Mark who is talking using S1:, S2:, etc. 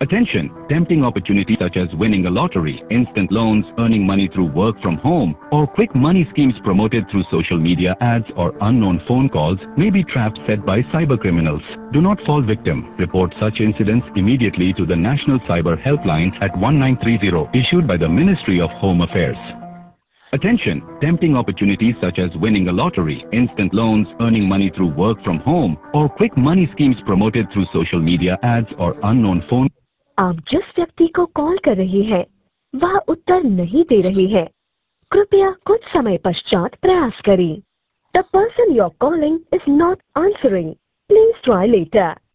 S1: Attention! Tempting opportunities such as winning a lottery, instant loans, earning money through work from home, or quick money schemes promoted through social media ads or unknown phone calls may be traps set by cyber criminals. Do not fall victim. Report such incidents immediately to the National Cyber Helpline at 1930 issued by the Ministry of Home Affairs. Attention! Tempting opportunities such as winning a lottery, instant loans, earning money through work from home, or quick money schemes promoted through social media ads or unknown phone.
S2: आप जिस व्यक्ति को call कर रही हैं, वह उत्तर नहीं दे रही है। कृपया कुछ समय पश्चात प्रयास करें। The person you're calling is not answering. Please try later.